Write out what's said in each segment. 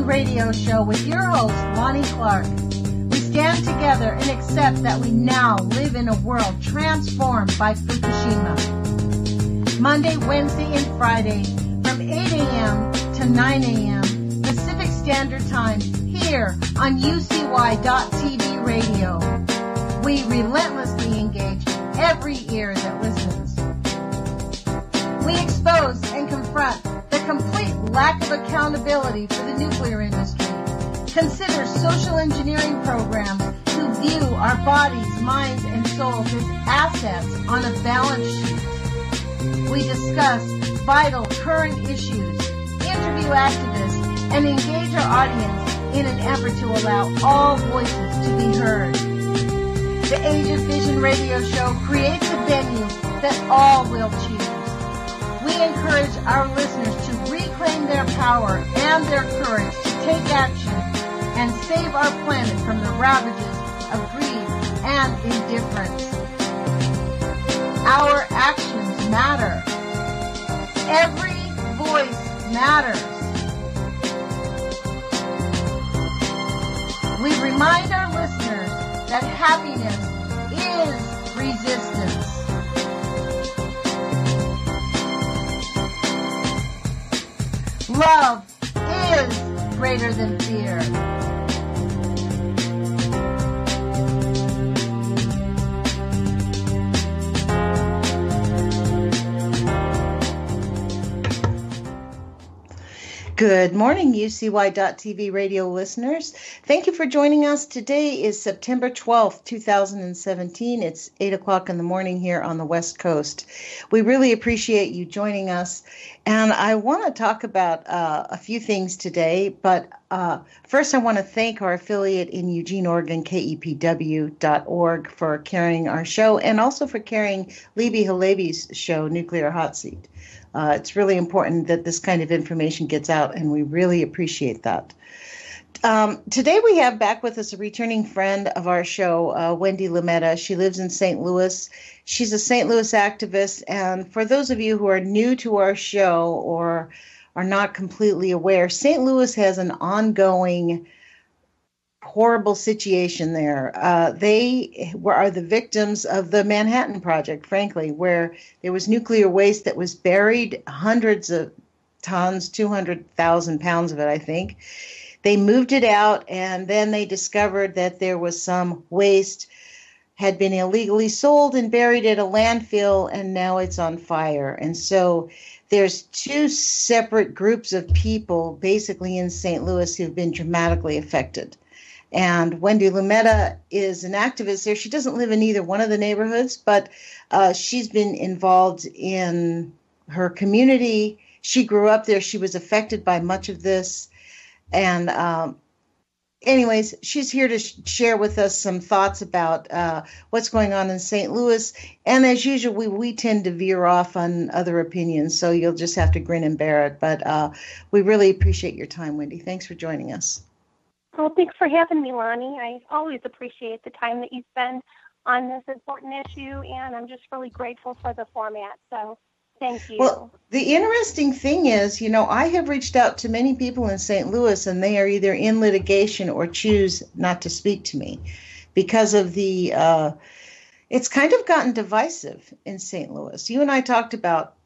radio show with your host, Lonnie Clark. We stand together and accept that we now live in a world transformed by Fukushima. Monday, Wednesday, and Friday from 8 a.m. to 9 a.m. Pacific Standard Time here on UCY.TV radio. We relentlessly engage every ear that listens. We expose and confront the complete lack of accountability for the nuclear industry. Consider social engineering programs who view our bodies, minds, and souls as assets on a balance sheet. We discuss vital current issues, interview activists, and engage our audience in an effort to allow all voices to be heard. The Age of Vision radio show creates a venue that all will choose. We encourage our listeners to reclaim their power and their courage to take action and save our planet from the ravages of greed and indifference. Our actions matter. Every voice matters. We remind our listeners that happiness is resistance. Love is greater than fear. Good morning, UCY.TV radio listeners. Thank you for joining us. Today is September 12th, 2017. It's 8 o'clock in the morning here on the West Coast. We really appreciate you joining us. And I want to talk about a few things today. But first, I want to thank our affiliate in Eugene, Oregon, KEPW.org, for carrying our show and also for carrying Libby Halevi's show, Nuclear Hot Seat. It's really important that this kind of information gets out, and we really appreciate that. Today we have back with us a returning friend of our show, Wendy Lumetta. She lives in St. Louis. She's a St. Louis activist, and for those of you who are new to our show or are not completely aware, St. Louis has an ongoing horrible situation there. They are the victims of the Manhattan Project, frankly, where there was nuclear waste that was buried, hundreds of tons, 200,000 pounds of it, I think. They moved it out, and then they discovered that there was some waste had been illegally sold and buried at a landfill, and now it's on fire. And so there's two separate groups of people basically in St. Louis who've been dramatically affected. And Wendy Lumetta is an activist there. She doesn't live in either one of the neighborhoods, but she's been involved in her community. She grew up there. She was affected by much of this. And anyways, she's here to share with us some thoughts about what's going on in St. Louis. And as usual, we tend to veer off on other opinions, so you'll just have to grin and bear it. But we really appreciate your time, Wendy. Thanks for joining us. Well, thanks for having me, Lonnie. I always appreciate the time that you spend on this important issue, and I'm just really grateful for the format. So thank you. Well, the interesting thing is, I have reached out to many people in St. Louis, and they are either in litigation or choose not to speak to me because of the, it's kind of gotten divisive in St. Louis. You and I talked about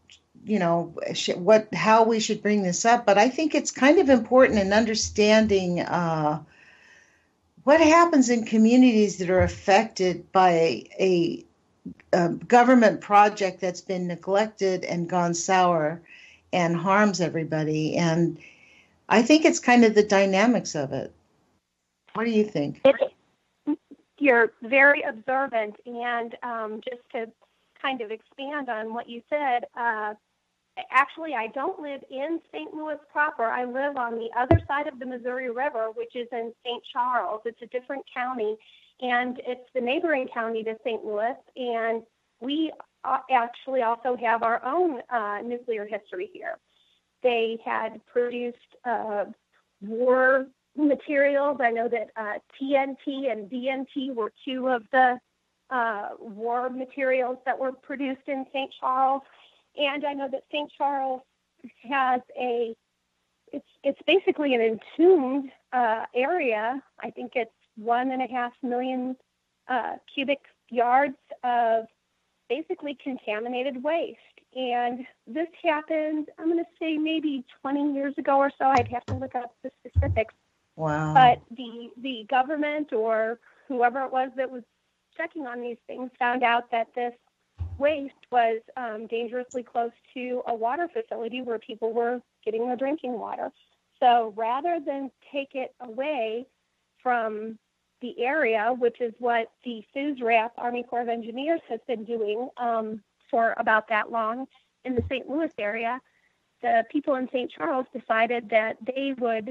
how we should bring this up, but I think it's kind of important in understanding what happens in communities that are affected by a government project that's been neglected and gone sour and harms everybody. And I think it's kind of the dynamics of it. What do you think? You're very observant, and just to kind of expand on what you said, actually, I don't live in St. Louis proper. I live on the other side of the Missouri River, which is in St. Charles. It's a different county, and it's the neighboring county to St. Louis. And we actually also have our own nuclear history here. They had produced war materials. I know that TNT and DNT were two of the war materials that were produced in St. Charles. And I know that St. Charles has a it's basically an entombed area. I think it's 1.5 million cubic yards of basically contaminated waste. And this happened, I'm going to say maybe 20 years ago or so. I'd have to look up the specifics. Wow. But the government or whoever it was that was checking on these things found out that this waste was dangerously close to a water facility where people were getting their drinking water. So rather than take it away from the area, which is what the FUSRAP, Army Corps of Engineers, has been doing for about that long in the St. Louis area, the people in St. Charles decided that they would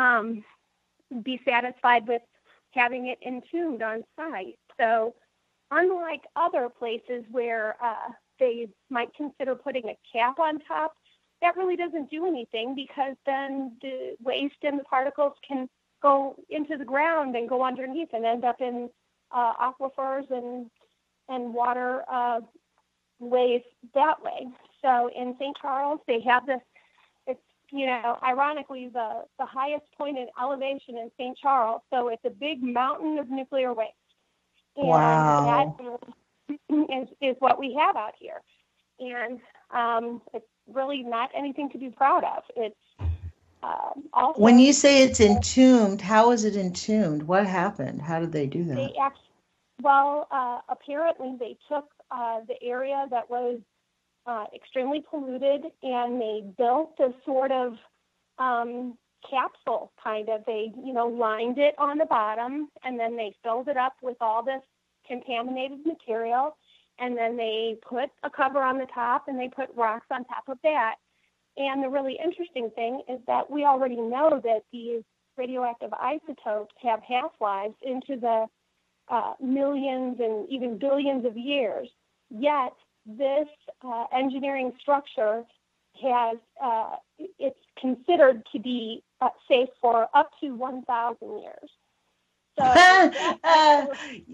be satisfied with having it entombed on site. So unlike other places where they might consider putting a cap on top, that really doesn't do anything, because then the waste and the particles can go into the ground and go underneath and end up in aquifers and water ways that way. So in St. Charles, they have this, it's, ironically, the highest point in elevation in St. Charles. So it's a big mountain of nuclear waste. And wow. that is what we have out here. And it's really not anything to be proud of. It's also, when you say it's entombed, how is it entombed? What happened? How did they do that? Apparently they took the area that was extremely polluted, and they built a sort of capsule, kind of. They, lined it on the bottom, and then they filled it up with all this contaminated material, and then they put a cover on the top, and they put rocks on top of that. And the really interesting thing is that we already know that these radioactive isotopes have half-lives into the millions and even billions of years. Yet this engineering structure has, it's considered to be safe for up to 1,000 years. So that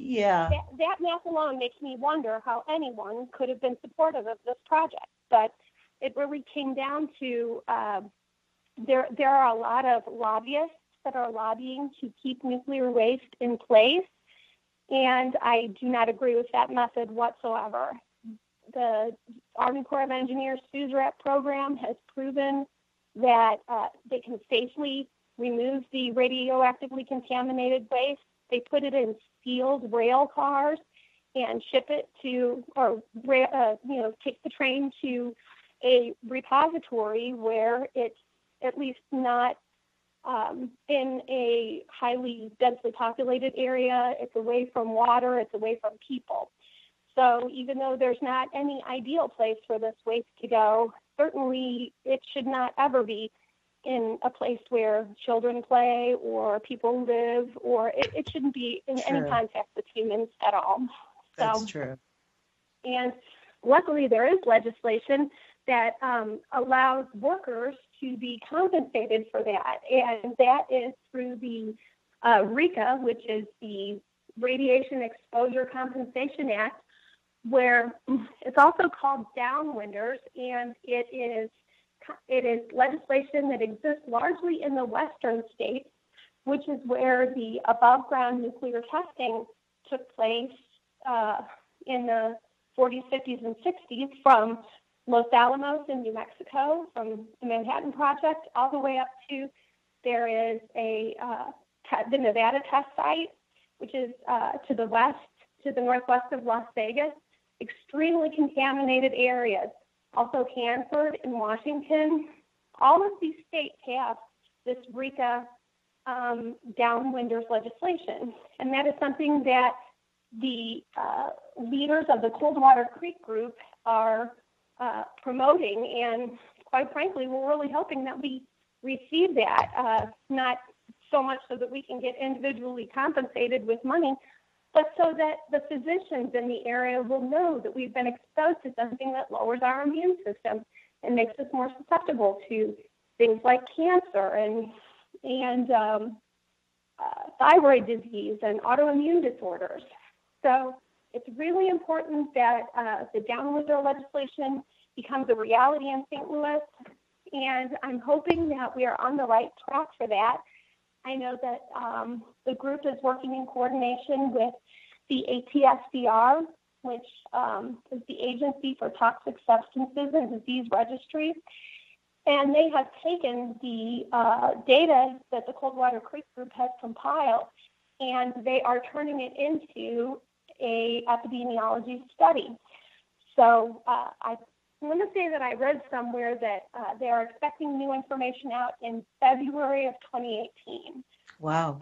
math alone makes me wonder how anyone could have been supportive of this project. But it really came down to there are a lot of lobbyists that are lobbying to keep nuclear waste in place, and I do not agree with that method whatsoever. The Army Corps of Engineers FUSRAP program has proven that they can safely remove the radioactively contaminated waste. They put it in sealed rail cars and ship it to, or take the train to a repository where it's at least not in a highly densely populated area. It's away from water. It's away from people. So even though there's not any ideal place for this waste to go, certainly it should not ever be in a place where children play or people live, or it shouldn't be in any contact with humans at all. That's true. And luckily there is legislation that allows workers to be compensated for that, and that is through the RECA, which is the Radiation Exposure Compensation Act, where it's also called downwinders, and it is legislation that exists largely in the western states, which is where the above-ground nuclear testing took place in the 40s, 50s, and 60s, from Los Alamos in New Mexico, from the Manhattan Project, all the way up to there is the Nevada test site, which is to the northwest of Las Vegas. Extremely contaminated areas. Also Hanford in Washington. All of these states have this RECA downwinders legislation. And that is something that the leaders of the Coldwater Creek Group are promoting. And quite frankly, we're really hoping that we receive that, not so much so that we can get individually compensated with money, but so that the physicians in the area will know that we've been exposed to something that lowers our immune system and makes us more susceptible to things like cancer and thyroid disease and autoimmune disorders. So it's really important that the downwinder legislation becomes a reality in St. Louis. and I'm hoping that we are on the right track for that. I know that the group is working in coordination with the ATSDR, which is the Agency for Toxic Substances and Disease Registry. And they have taken the data that the Coldwater Creek Group has compiled, and they are turning it into a epidemiology study. So I want to say that I read somewhere that they are expecting new information out in February of 2018. Wow,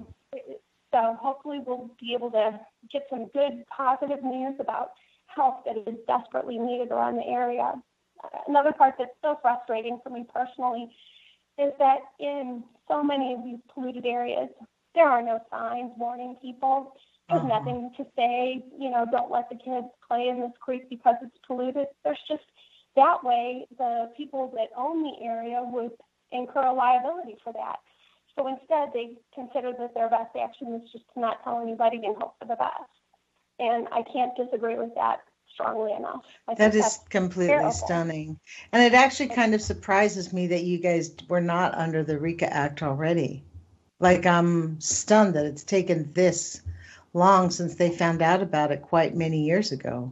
so hopefully we'll be able to get some good, positive news about health that is desperately needed around the area. Another part that's so frustrating for me personally is that in so many of these polluted areas, there are no signs warning people. There's nothing to say, don't let the kids play in this creek because it's polluted. There's just that way the people that own the area would incur a liability for that. So instead, they consider that their best action is just to not tell anybody and hope for the best. And I can't disagree with that strongly enough. That is completely stunning. And it actually kind of surprises me that you guys were not under the RECA Act already. Like, I'm stunned that it's taken this long since they found out about it quite many years ago.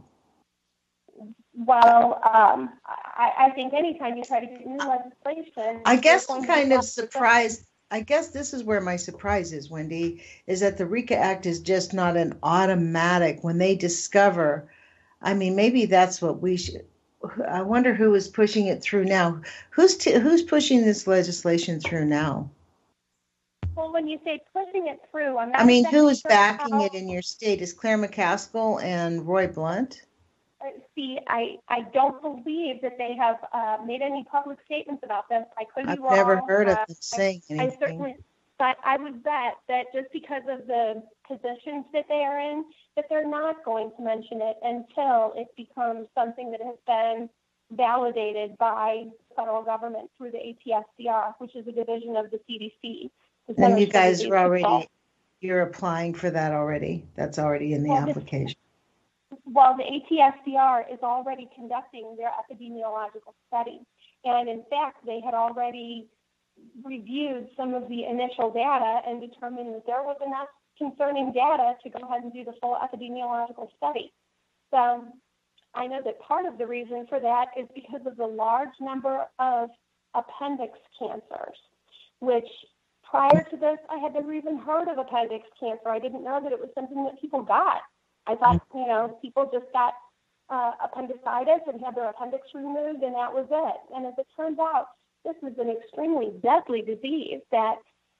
Well, I think anytime you try to get new legislation... I guess I'm kind of surprised. I guess this is where my surprise is, Wendy, is that the RECA Act is just not an automatic when they discover... I mean, maybe that's what we should. I wonder who is pushing it through now. Who's pushing this legislation through now? Well, when you say pushing it through, I'm not. I mean, who is backing it in your state? Is Claire McCaskill and Roy Blunt? See, I don't believe that they have made any public statements about this. I could be wrong. I've never heard of them saying anything. I certainly, but I would bet that just because of the positions that they are in, that they're not going to mention it until it becomes something that has been validated by the federal government through the ATSDR, which is a division of the CDC. And you guys are you're applying for that already. That's already in the application. Well, the ATSDR is already conducting their epidemiological study. And in fact, they had already reviewed some of the initial data and determined that there was enough concerning data to go ahead and do the full epidemiological study. So I know that part of the reason for that is because of the large number of appendix cancers, which prior to this, I had never even heard of appendix cancer. I didn't know that it was something that people got. I thought, people just got appendicitis and had their appendix removed, and that was it. And as it turns out, this is an extremely deadly disease that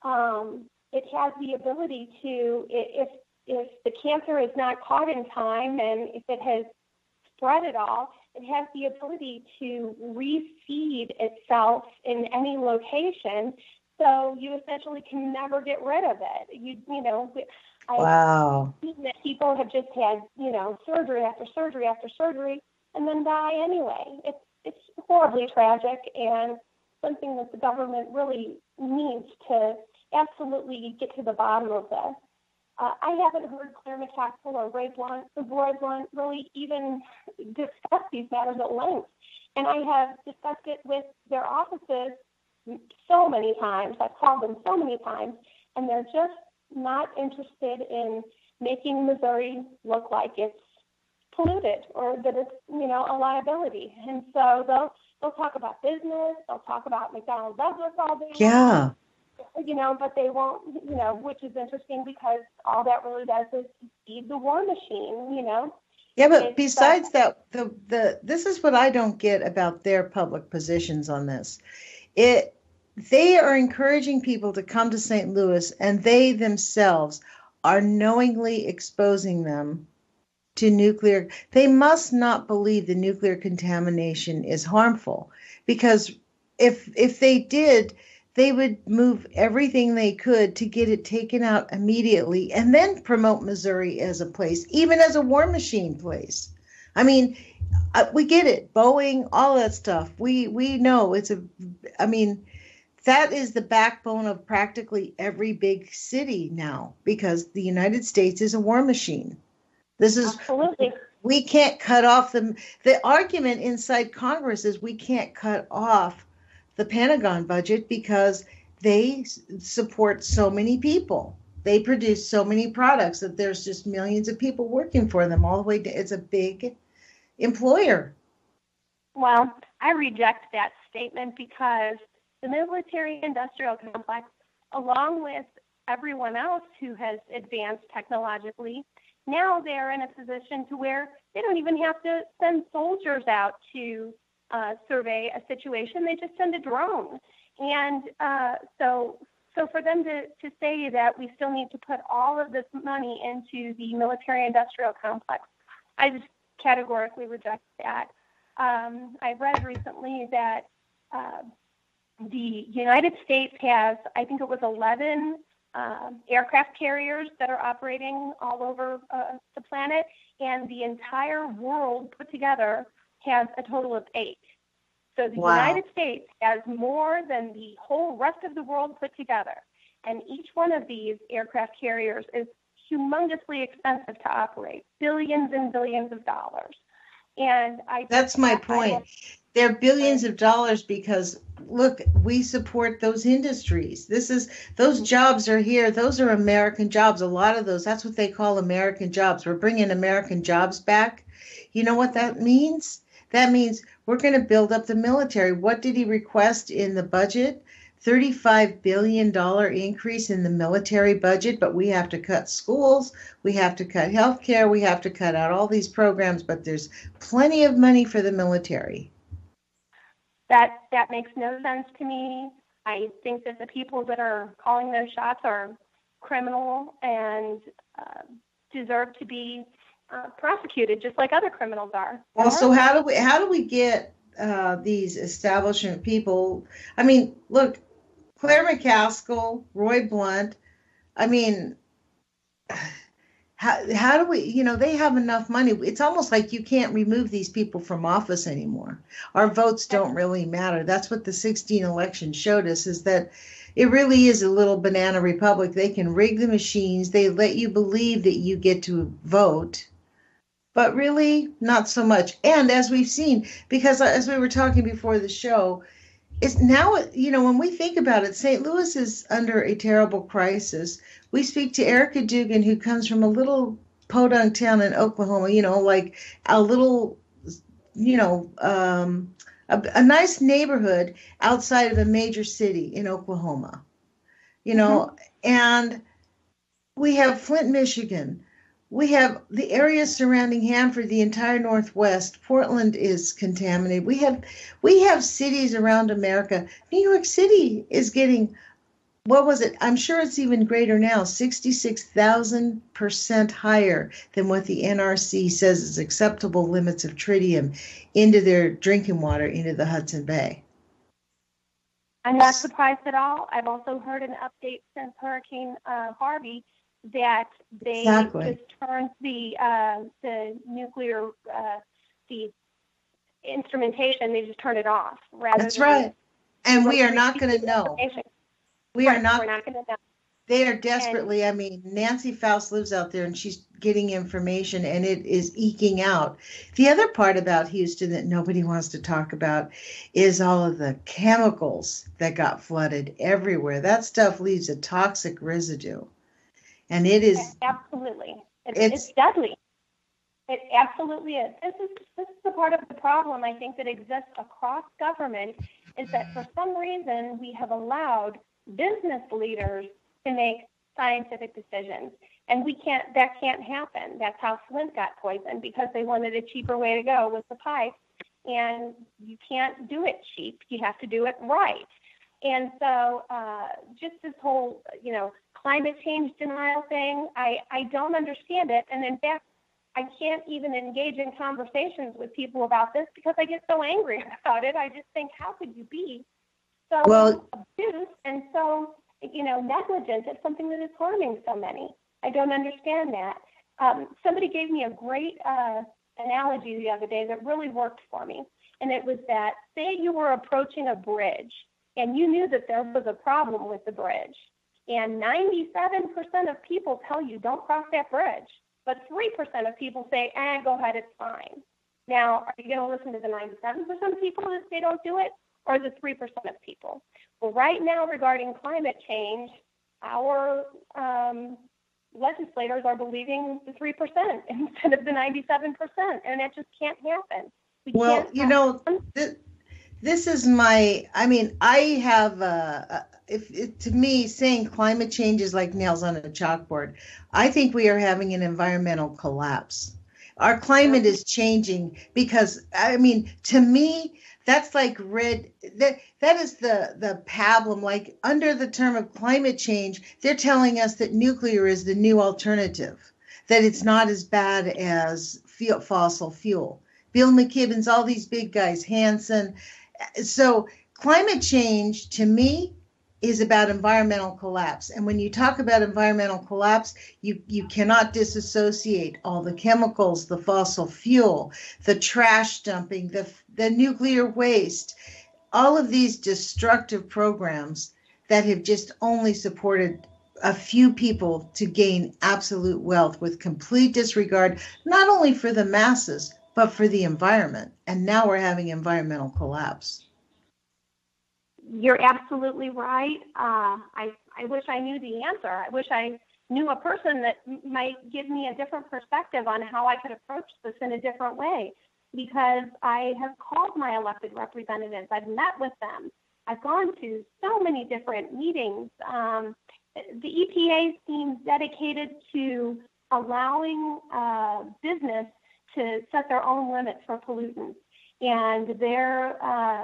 it has the ability to, if the cancer is not caught in time and if it has spread at all, it has the ability to reseed itself in any location. So you essentially can never get rid of it. Wow. I've seen that people have just had, surgery after surgery after surgery and then die anyway. It's horribly tragic and something that the government really needs to absolutely get to the bottom of this. I haven't heard Claire McCaskill or Roy Blunt really even discuss these matters at length. And I have discussed it with their offices so many times. I've called them so many times, and they're just not interested in making Missouri look like it's polluted or that it's, a liability. And so they'll talk about business, they'll talk about McDonnell Douglas all day. Yeah. But they won't, which is interesting because all that really does is feed the war machine, Yeah, but besides that, this is what I don't get about their public positions on this. They are encouraging people to come to St. Louis, and they themselves are knowingly exposing them to nuclear. They must not believe the nuclear contamination is harmful, because if they did, they would move everything they could to get it taken out immediately and then promote Missouri as a place, even as a war machine place. I mean, we get it. Boeing, all that stuff. We know that is the backbone of practically every big city now, because the United States is a war machine. This is absolutely. We can't cut off the argument inside Congress is we can't cut off the Pentagon budget because they support so many people. They produce so many products that there's just millions of people working for them all the way to, it's a big employer. Well, I reject that statement because the military-industrial complex, along with everyone else who has advanced technologically, now they're in a position to where they don't even have to send soldiers out to survey a situation. They just send a drone. And so for them to say that we still need to put all of this money into the military-industrial complex, I just categorically reject that. I read recently that the United States has, I think it was 11 aircraft carriers that are operating all over the planet, and the entire world put together has a total of 8. So the United States has more than the whole rest of the world put together, and each one of these aircraft carriers is humongously expensive to operate, billions and billions of dollars. And that's my point. They're billions of dollars because, look, we support those industries. Those jobs are here. Those are American jobs. A lot of those, that's what they call American jobs. We're bringing American jobs back. You know what that means? That means we're going to build up the military. What did he request in the budget? $35 billion increase in the military budget, but we have to cut schools, we have to cut healthcare, we have to cut out all these programs, but there's plenty of money for the military. That makes no sense to me. I think that the people that are calling those shots are criminal and deserve to be prosecuted just like other criminals are. Well, so how do we get these establishment people? I mean, look, Claire McCaskill, Roy Blunt, I mean, how do we, they have enough money. It's almost like you can't remove these people from office anymore. Our votes don't really matter. That's what the 2016 election showed us, is that it really is a little banana republic. They can rig the machines. They let you believe that you get to vote, but really not so much. And as we've seen, because as we were talking before the show, it's now, when we think about it, St. Louis is under a terrible crisis. We speak to Erica Dugan, who comes from a little podunk town in Oklahoma, like a little, a nice neighborhood outside of a major city in Oklahoma, and we have Flint, Michigan. We have the area surrounding Hanford, the entire Northwest. Portland is contaminated. We have cities around America. New York City is getting, what was it? I'm sure it's even greater now, 66,000% higher than what the NRC says is acceptable limits of tritium into their drinking water, into the Hudson Bay. I'm not surprised at all. I've also heard an update since Hurricane Harvey that they just turned the nuclear the instrumentation. They just turned it off. That's right. And we are not going to know. We're not going to know. They are desperately. Nancy Faust lives out there, and she's getting information, and it is eking out. The other part about Houston that nobody wants to talk about is all of the chemicals that got flooded everywhere. That stuff leaves a toxic residue. And it is absolutely. It's deadly. It absolutely is. This is the part of the problem I think that exists across government, is that for some reason we have allowed business leaders to make scientific decisions, and that can't happen. That's how Flint got poisoned, because they wanted a cheaper way to go with the pipe, and you can't do it cheap. You have to do it right. And so just this whole, climate change denial thing, I don't understand it. And in fact, I can't even engage in conversations with people about this because I get so angry about it. I just think, how could you be so obtuse and so, negligent at something that is harming so many? I don't understand that. Somebody gave me a great analogy the other day that really worked for me. And it was that, say you were approaching a bridge and you knew that there was a problem with the bridge, and 97% of people tell you don't cross that bridge, but 3% of people say, go ahead, it's fine. Now, are you going to listen to the 97% of people that say don't do it, or the 3% of people? Well, right now, regarding climate change, our legislators are believing the 3% instead of the 97%, and it just can't happen. Well, this is my, I mean, I have, to me, saying climate change is like nails on a chalkboard. I think we are having an environmental collapse. Our climate is changing because, I mean, to me, that's like that is the pablum. Like under the term of climate change, they're telling us that nuclear is the new alternative, that it's not as bad as fossil fuel. Bill McKibben's, all these big guys, Hansen. So climate change, to me, is about environmental collapse. And when you talk about environmental collapse, you cannot disassociate all the chemicals, the fossil fuel, the trash dumping, the nuclear waste, all of these destructive programs that have just only supported a few people to gain absolute wealth with complete disregard, not only for the masses, but for the environment. And now we're having environmental collapse. You're absolutely right. I wish I knew the answer. I wish I knew a person that might give me a different perspective on how I could approach this in a different way, because I have called my elected representatives. I've met with them. I've gone to so many different meetings. The EPA seems dedicated to allowing business to set their own limits for pollutants. And their,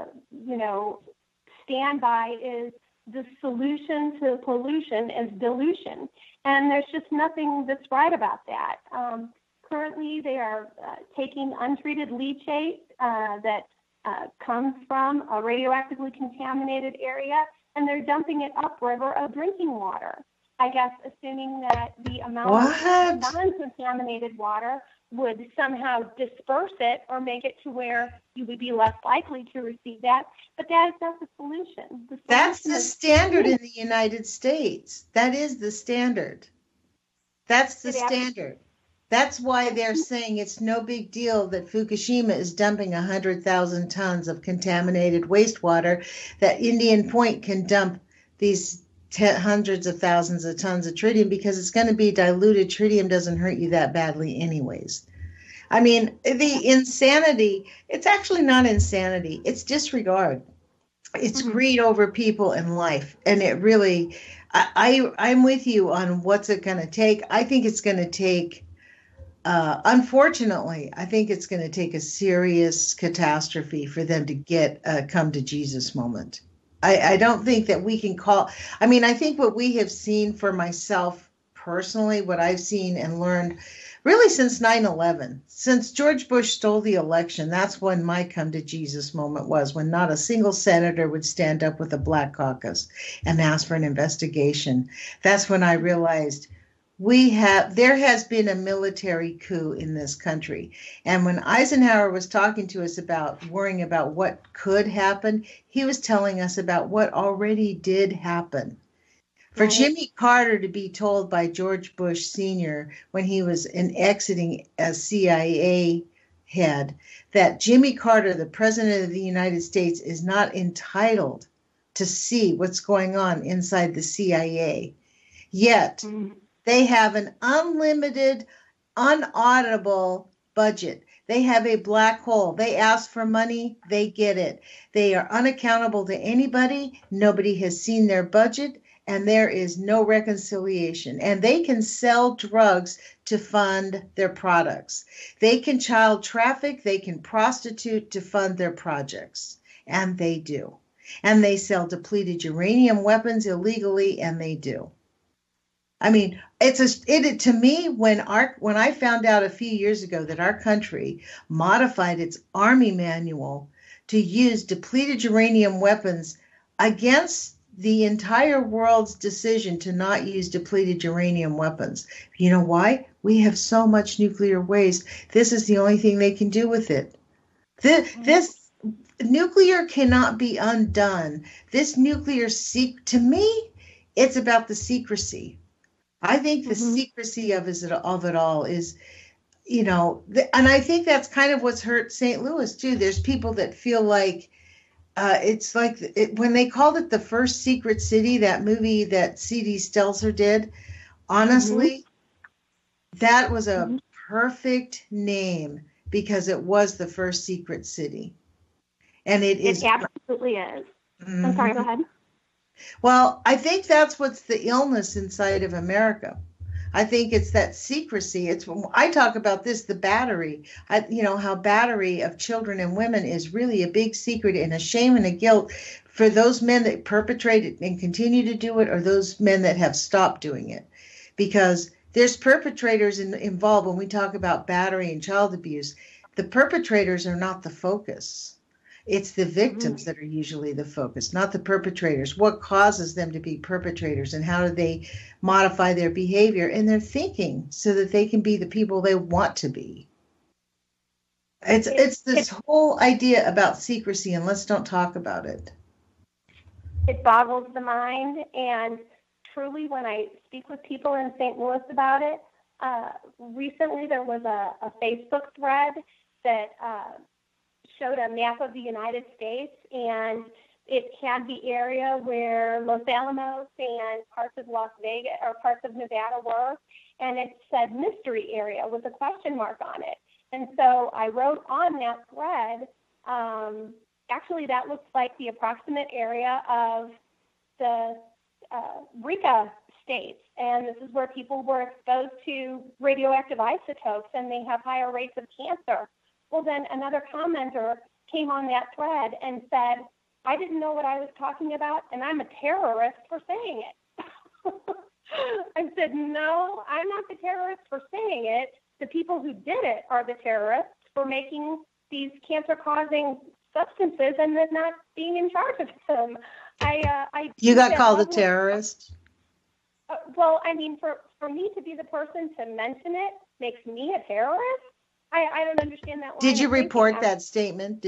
standby is the solution to pollution is dilution. And there's just nothing that's right about that. Currently, they are taking untreated leachate that comes from a radioactively contaminated area, and they're dumping it upriver of drinking water. I guess assuming that the amount of non-contaminated water would somehow disperse it or make it to where you would be less likely to receive that. But that is not the solution. That's the standard in the United States. That is the standard. That's the standard. That's why they're saying it's no big deal that Fukushima is dumping 100,000 tons of contaminated wastewater, that Indian Point can dump these hundreds of thousands of tons of tritium, because it's going to be diluted. Tritium doesn't hurt you that badly anyways. I mean, the insanity, it's actually not insanity. It's disregard. It's greed over people and life. And it really, I'm with you on what's it going to take. I think it's going to take, unfortunately, I think it's going to take a serious catastrophe for them to get a come to Jesus moment. I don't think that we can call, I mean, I think what we have seen for myself personally, what I've seen and learned really since 9/11, since George Bush stole the election, that's when my come to Jesus moment was, when not a single senator would stand up with a black caucus and ask for an investigation. That's when I realized there has been a military coup in this country. And when Eisenhower was talking to us about worrying about what could happen, he was telling us about what already did happen. For Jimmy Carter to be told by George Bush Sr. when he was exiting as CIA head, that Jimmy Carter, the president of the United States, is not entitled to see what's going on inside the CIA. Yet, they have an unlimited, unauditable budget. They have a black hole. They ask for money, they get it. They are unaccountable to anybody. Nobody has seen their budget, and there is no reconciliation. And they can sell drugs to fund their products. They can child traffic. They can prostitute to fund their projects. And they do. And they sell depleted uranium weapons illegally, and they do. I mean, to me, when I found out a few years ago that our country modified its Army manual to use depleted uranium weapons against the entire world's decision to not use depleted uranium weapons. You know why? We have so much nuclear waste. This is the only thing they can do with it. This nuclear cannot be undone. This nuclear, to me, it's about the secrecy. I think the secrecy of it all is, and I think that's kind of what's hurt St. Louis too. There's people that feel like It's like when they called it the first secret city, that movie that C.D. Stelzer did. Honestly, that was a perfect name because it was the first secret city. And it is. It absolutely is. I'm sorry, go ahead. Well, I think that's what's the illness inside of America. I think it's that secrecy. It's when I talk about this, the battery. How battery of children and women is really a big secret and a shame and a guilt for those men that perpetrate it and continue to do it, or those men that have stopped doing it. Because there's perpetrators involved when we talk about battery and child abuse. The perpetrators are not the focus. It's the victims that are usually the focus, not the perpetrators. What causes them to be perpetrators, and how do they modify their behavior and their thinking so that they can be the people they want to be? It's this whole idea about secrecy, and let's don't talk about it. It boggles the mind, and truly, when I speak with people in St. Louis about it, recently there was a Facebook thread that showed a map of the United States, and it had the area where Los Alamos and parts of Las Vegas or parts of Nevada were, and it said mystery area with a question mark on it. And so I wrote on that thread, actually that looks like the approximate area of the RICA states, and this is where people were exposed to radioactive isotopes, and they have higher rates of cancer. Well, then another commenter came on that thread and said, I didn't know what I was talking about, and I'm a terrorist for saying it. I said, no, I'm not the terrorist for saying it. The people who did it are the terrorists for making these cancer-causing substances and then not being in charge of them. You got called a terrorist? Well, I mean, for me to be the person to mention it makes me a terrorist? I don't understand that. Did you report that statement?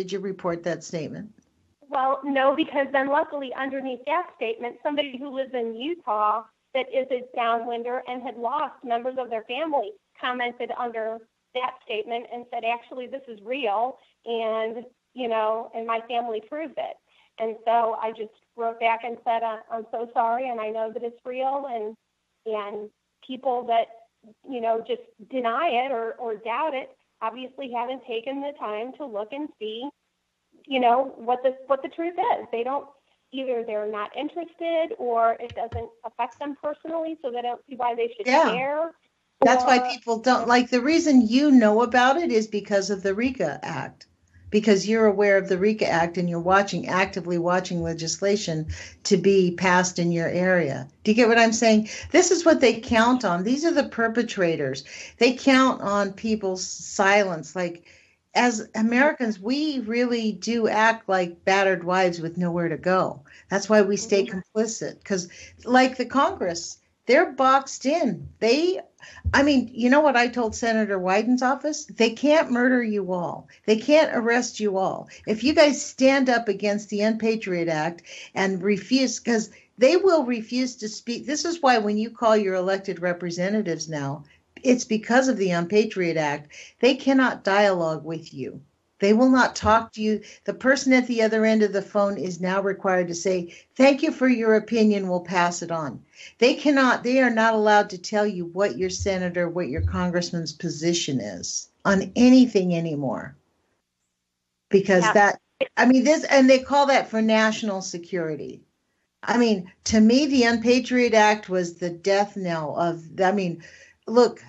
Well, no, because then luckily underneath that statement, somebody who lives in Utah that is a downwinder and had lost members of their family commented under that statement and said, actually, this is real. And, and my family proved it. And so I just wrote back and said, I'm so sorry. And I know that it's real. And people that, just deny it or doubt it obviously haven't taken the time to look and see, what the truth is. They don't, either they're not interested or it doesn't affect them personally, so they don't see why they should care. That's why people don't like. The reason you know about it is because of the RICA Act, because you're aware of the RICA Act and you're actively watching legislation to be passed in your area. Do you get what I'm saying? This is what they count on. These are the perpetrators. They count on people's silence. Like, as Americans, we really do act like battered wives with nowhere to go. That's why we stay complicit, because like the Congress, they're boxed in. You know what I told Senator Wyden's office? They can't murder you all. They can't arrest you all. If you guys stand up against the Unpatriot Act and refuse, because they will refuse to speak. This is why when you call your elected representatives now, it's because of the Unpatriot Act. They cannot dialogue with you. They will not talk to you. The person at the other end of the phone is now required to say, thank you for your opinion, we'll pass it on. They are not allowed to tell you what your senator, what your congressman's position is on anything anymore. Because and they call that for national security. To me, the Unpatriot Act was the death knell of, look,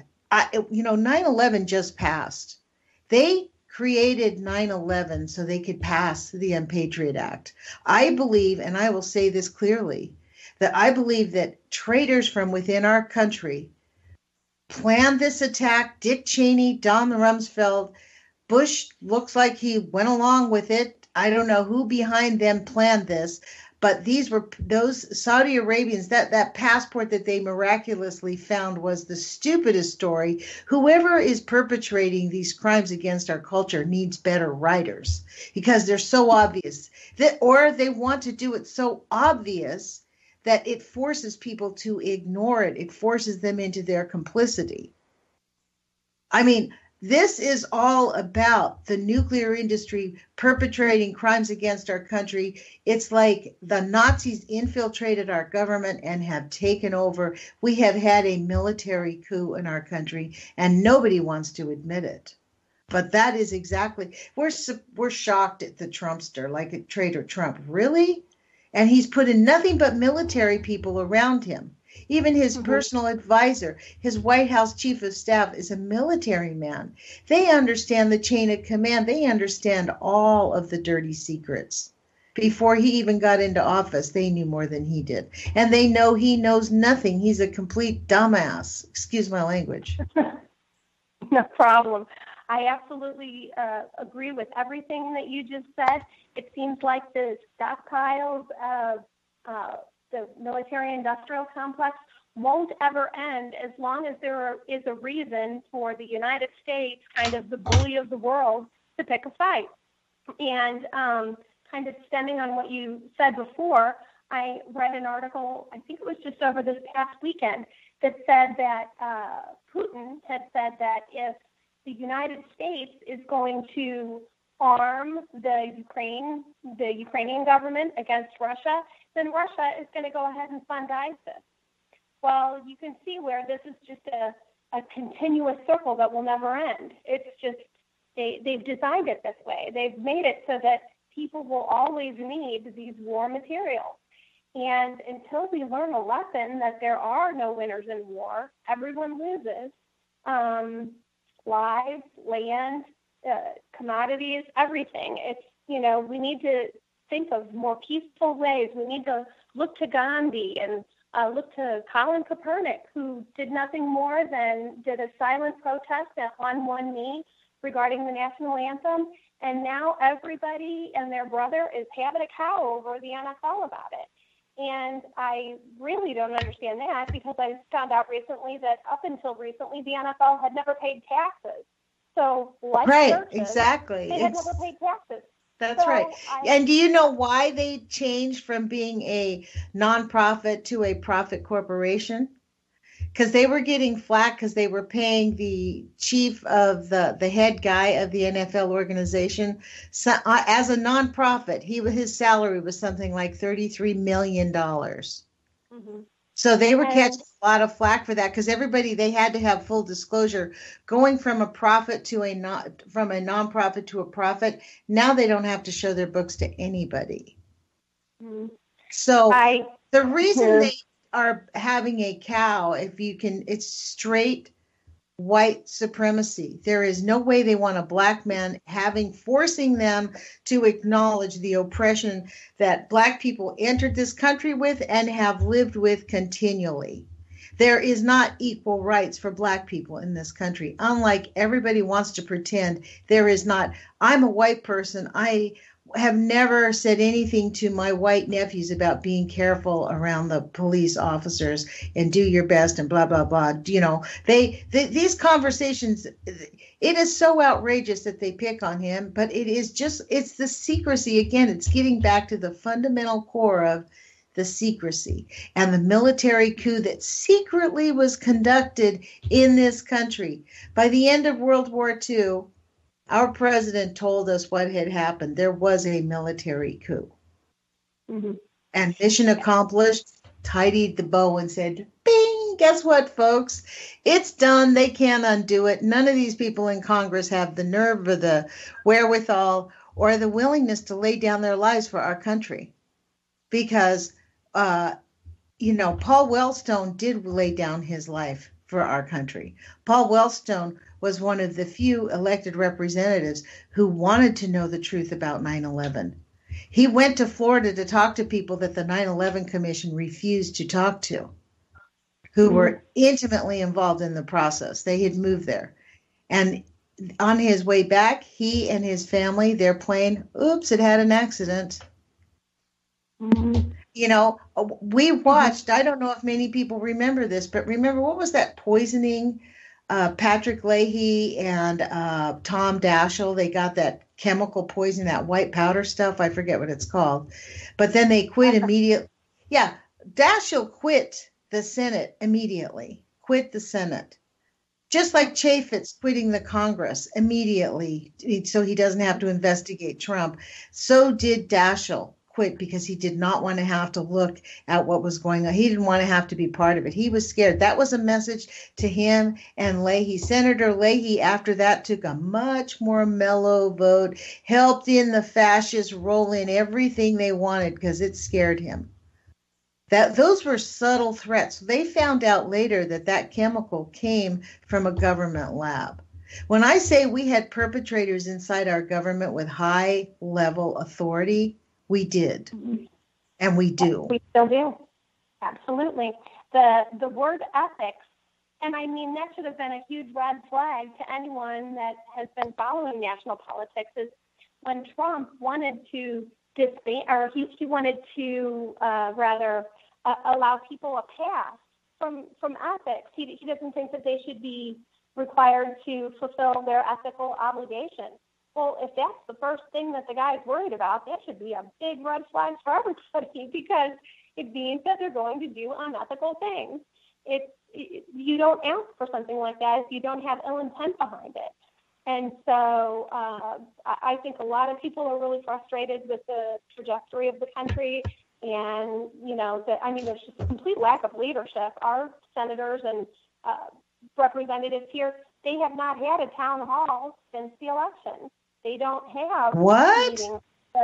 9/11 just passed. They created 9/11 so they could pass the Unpatriot Act. I believe, and I will say this clearly, that I believe that traitors from within our country planned this attack. Dick Cheney, Don Rumsfeld, Bush looks like he went along with it. I don't know who behind them planned this, but these were those Saudi Arabians, that passport that they miraculously found was the stupidest story. Whoever is perpetrating these crimes against our culture needs better writers, because they're so obvious or they want to do it so obvious that it forces people to ignore it. It forces them into their complicity. This is all about the nuclear industry perpetrating crimes against our country. It's like the Nazis infiltrated our government and have taken over. We have had a military coup in our country, and nobody wants to admit it. But that is exactly, we're shocked at the Trumpster, like at Trader Trump. Really? And he's put in nothing but military people around him. Even his personal advisor, his White House chief of staff, is a military man. They understand the chain of command. They understand all of the dirty secrets. Before he even got into office, they knew more than he did. And they know he knows nothing. He's a complete dumbass. Excuse my language. No problem. I absolutely agree with everything that you just said. It seems like the stockpiles of the military-industrial complex won't ever end as long as there is a reason for the United States, kind of the bully of the world, to pick a fight. And kind of stemming on what you said before, I read an article, I think it was just over this past weekend, that said that Putin had said that if the United States is going to arm the Ukrainian government against Russia, then Russia is going to go ahead and fund ISIS. Well, you can see where this is just a continuous circle that will never end. It's just, they've designed it this way. They've made it so that people will always need these war materials. And until we learn a lesson that there are no winners in war, everyone loses, lives, land, commodities, everything. It's, we need to think of more peaceful ways. We need to look to Gandhi and look to Colin Kaepernick, who did nothing more than did a silent protest on one knee regarding the national anthem. And now everybody and their brother is having a cow over the NFL about it. And I really don't understand that, because I found out recently that up until recently, the NFL had never paid taxes. So, like churches, exactly. They had never paid taxes. That's right. And do you know why they changed from being a nonprofit to a profit corporation? Because they were getting flack because they were paying the chief of the head guy of the NFL organization. So, as a nonprofit, his salary was something like $33 million. Mm-hmm. So they were catching a lot of flack for that, because they had to have full disclosure. Going from a profit to from a nonprofit to a profit, now they don't have to show their books to anybody. Mm-hmm. So the reason they are having a cow, it's straight white supremacy. There is no way they want a black man forcing them to acknowledge the oppression that black people entered this country with and have lived with continually. There is not equal rights for black people in this country. Unlike everybody wants to pretend, there is not. I'm a white person. I have never said anything to my white nephews about being careful around the police officers and do your best and blah, blah, blah. These conversations, it is so outrageous that they pick on him, but it's the secrecy. Again, it's getting back to the fundamental core of the secrecy and the military coup that secretly was conducted in this country. By the end of World War II, our president told us what had happened. There was a military coup. Mm-hmm. And mission accomplished, tidied the bow and said, bing, guess what, folks? It's done. They can't undo it. None of these people in Congress have the nerve or the wherewithal or the willingness to lay down their lives for our country. Because, Paul Wellstone did lay down his life for our country. Paul Wellstone was one of the few elected representatives who wanted to know the truth about 9/11. He went to Florida to talk to people that the 9/11 Commission refused to talk to, who were intimately involved in the process. They had moved there. And on his way back, he and his family, their plane, it had an accident. Mm-hmm. We watched, I don't know if many people remember this, but remember, what was that poisoning? Patrick Leahy and Tom Daschle, they got that chemical poison, that white powder stuff. I forget what it's called. But then they quit immediately. Yeah, Daschle quit the Senate immediately. Quit the Senate. Just like Chaffetz quitting the Congress immediately so he doesn't have to investigate Trump, so did Daschle quit because he did not want to have to look at what was going on. He didn't want to have to be part of it. He was scared. That was a message to him and Leahy. Senator Leahy, after that, took a much more mellow vote, helped in the fascists roll in everything they wanted because it scared him. Those were subtle threats. They found out later that chemical came from a government lab. When I say we had perpetrators inside our government with high level authority, we did. Mm-hmm. And we do. We still do. Absolutely. The word ethics, and I mean, that should have been a huge red flag to anyone that has been following national politics, is when Trump wanted to disband, or he wanted to allow people a pass from ethics. He doesn't think that they should be required to fulfill their ethical obligations. Well, if that's the first thing that the guy's worried about, that should be a big red flag for everybody, because it means that they're going to do unethical things. You don't ask for something like that if you don't have ill intent behind it. And so I think a lot of people are really frustrated with the trajectory of the country. And, there's just a complete lack of leadership. Our senators and representatives here, they have not had a town hall since the election. They don't have meetings.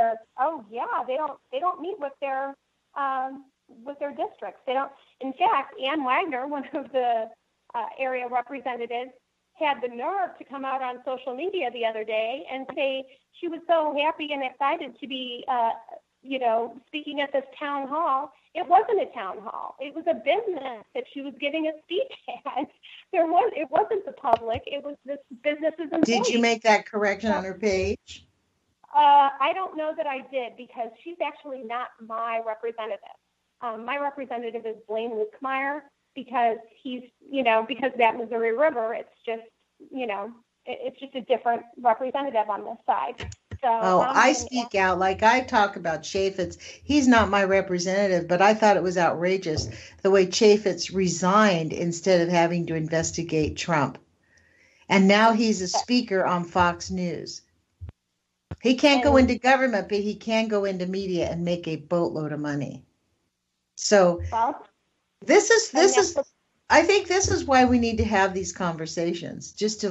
They don't meet with their districts. They don't. In fact, Ann Wagner, one of the area representatives, had the nerve to come out on social media the other day and say she was so happy and excited to be, speaking at this town hall. It wasn't a town hall. It was a business that she was giving a speech at. It wasn't the public. It was this business's employees. Did you make that correction on her page? I don't know that I did, because she's actually not my representative. My representative is Blaine Lukemeyer, because because of that Missouri River, it's just, it's just a different representative on this side. So I speak out. Like, I talk about Chaffetz. He's not my representative, but I thought it was outrageous the way Chaffetz resigned instead of having to investigate Trump. And now he's a speaker on Fox News. He can't go into government, but he can go into media and make a boatload of money. So this is I think this is why we need to have these conversations, just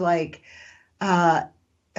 to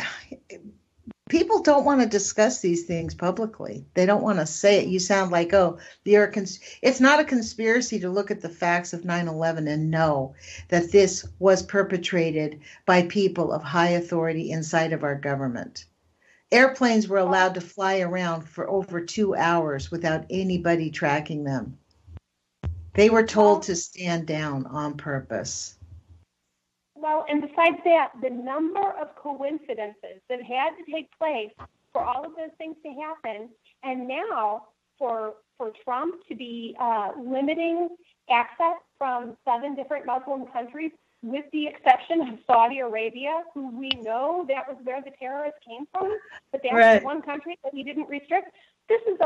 people don't want to discuss these things publicly. They don't want to say it. You sound like, it's not a conspiracy to look at the facts of 9/11 and know that this was perpetrated by people of high authority inside of our government. Airplanes were allowed to fly around for over 2 hours without anybody tracking them. They were told to stand down on purpose. Well, and besides that, the number of coincidences that had to take place for all of those things to happen, and now for Trump to be limiting access from 7 different Muslim countries, with the exception of Saudi Arabia, who we know that was where the terrorists came from, but that's the one country that he didn't restrict. This is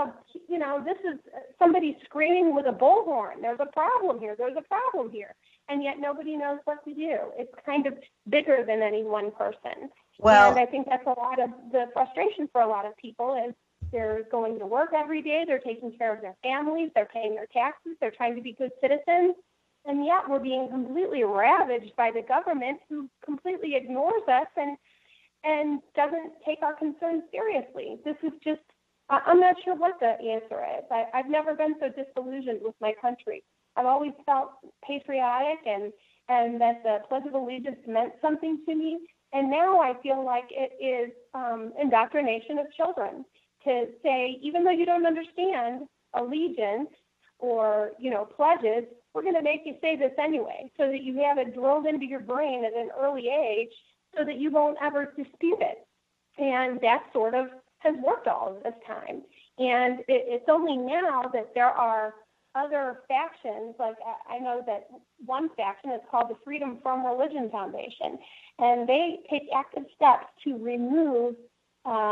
somebody screaming with a bullhorn. There's a problem here. There's a problem here. And yet nobody knows what to do. It's kind of bigger than any one person. Well, and I think that's a lot of the frustration for a lot of people, is they're going to work every day. They're taking care of their families. They're paying their taxes. They're trying to be good citizens. And yet we're being completely ravaged by the government, who completely ignores us and doesn't take our concerns seriously. This is just, I'm not sure what the answer is. I've never been so disillusioned with my country. I've always felt patriotic and that the Pledge of Allegiance meant something to me. And now I feel like it is indoctrination of children to say, even though you don't understand allegiance or, pledges, we're going to make you say this anyway, so that you have it drilled into your brain at an early age so that you won't ever dispute it. And that sort of has worked all of this time. And it's only now that there are other factions, like I know that one faction is called the Freedom From Religion Foundation, and they take active steps to remove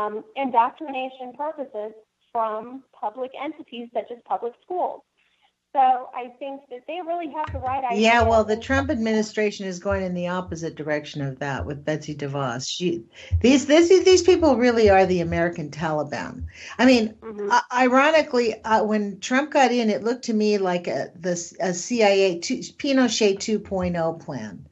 indoctrination purposes from public entities such as public schools. So I think that they really have the right idea. Yeah, well, the Trump administration is going in the opposite direction of that with Betsy DeVos. These people really are the American Taliban. I mean, ironically, when Trump got in, it looked to me like a CIA Pinochet 2.0 plan.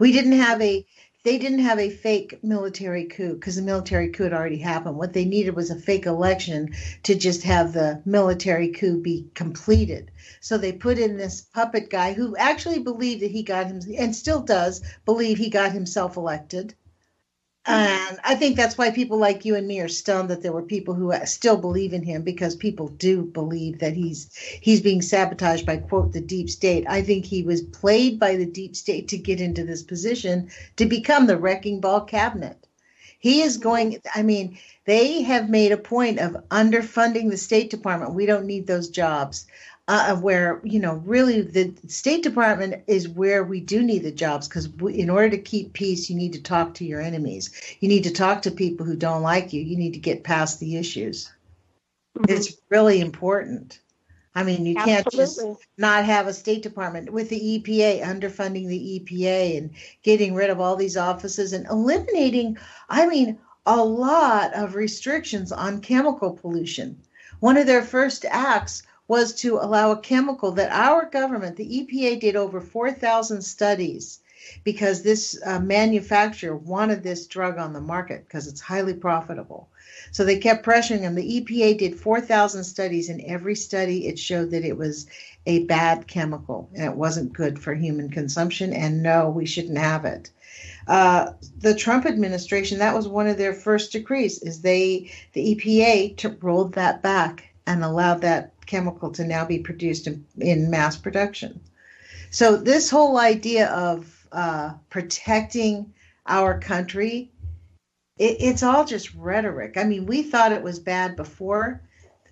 They didn't have a fake military coup because the military coup had already happened. What they needed was a fake election to just have the military coup be completed. So they put in this puppet guy who actually believed that he got him, and still does believe he got himself elected. And I think that's why people like you and me are stunned that there were people who still believe in him, because people do believe that he's being sabotaged by, quote, the deep state. I think he was played by the deep state to get into this position to become the wrecking ball cabinet. He is going, I mean, they have made a point of underfunding the State Department. We don't need those jobs. Where, really the State Department is where we do need the jobs, because in order to keep peace, you need to talk to your enemies. You need to talk to people who don't like you. You need to get past the issues. It's really important. I mean, you can't just not have a State Department with the EPA, underfunding the EPA and getting rid of all these offices and eliminating, a lot of restrictions on chemical pollution. One of their first acts was to allow a chemical that our government, the EPA, did over 4,000 studies because this manufacturer wanted this drug on the market because it's highly profitable. So they kept pressuring them. The EPA did 4,000 studies. In every study, it showed that it was a bad chemical and it wasn't good for human consumption. And no, we shouldn't have it. The Trump administration, that was one of their first decrees, is the EPA rolled that back and allowed that chemical to now be produced in mass production. So this whole idea of protecting our country, it's all just rhetoric. I mean, we thought it was bad before.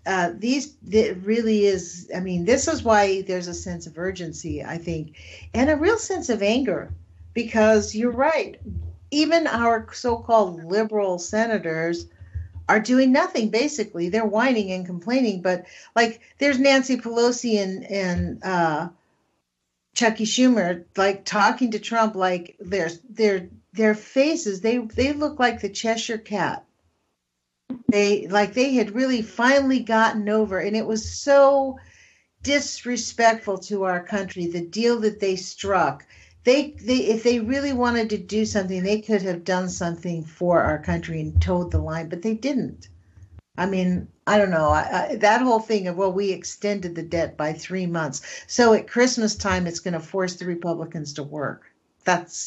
It really is. I mean, this is why there's a sense of urgency, I think, and a real sense of anger, because you're right. Even our so-called liberal senators are doing nothing. Basically, they're whining and complaining. But like, there's Nancy Pelosi and Chucky Schumer, like talking to Trump, like their faces, they look like the Cheshire Cat. They had really finally gotten over, and it was so disrespectful to our country, the deal that they struck. They if they really wanted to do something, they could have done something for our country and towed the line, but they didn't. I mean, I don't know. That whole thing of, well, we extended the debt by 3 months, so at Christmas time it's going to force the Republicans to work. That's,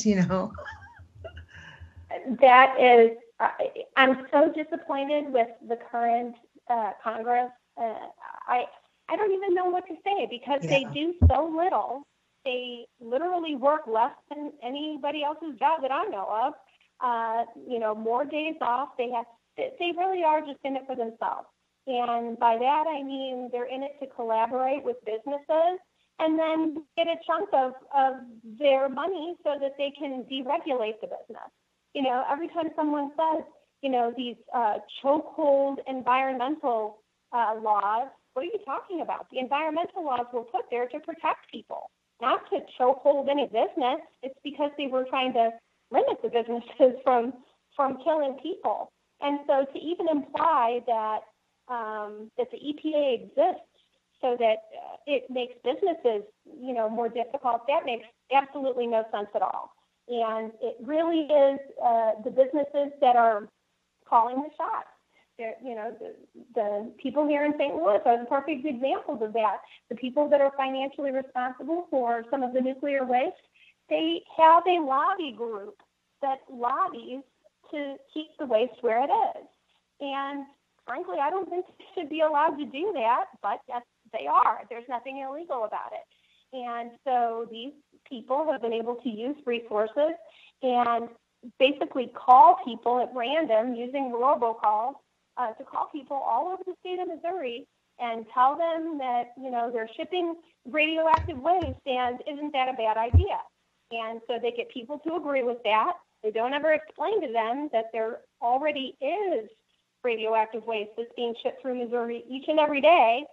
That is, I'm so disappointed with the current Congress. I don't even know what to say, because they do so little. They literally work less than anybody else's job that I know of. More days off. They really are just in it for themselves. And by that, I mean they're in it to collaborate with businesses and then get a chunk of their money so that they can deregulate the business. Every time someone says, these chokehold environmental laws, what are you talking about? The environmental laws were put there to protect people, not to chokehold any business. It's because they were trying to limit the businesses from killing people. And so to even imply that that the EPA exists so that it makes businesses, more difficult, that makes absolutely no sense at all. And it really is the businesses that are calling the shots. The people here in St. Louis are the perfect examples of that. The people that are financially responsible for some of the nuclear waste, they have a lobby group that lobbies to keep the waste where it is. And frankly, I don't think they should be allowed to do that, but yes, they are. There's nothing illegal about it. And so these people have been able to use resources and basically call people at random using robocalls to call people all over the state of Missouri and tell them that, they're shipping radioactive waste, and isn't that a bad idea? And so they get people to agree with that. They don't ever explain to them that there already is radioactive waste that's being shipped through Missouri each and every day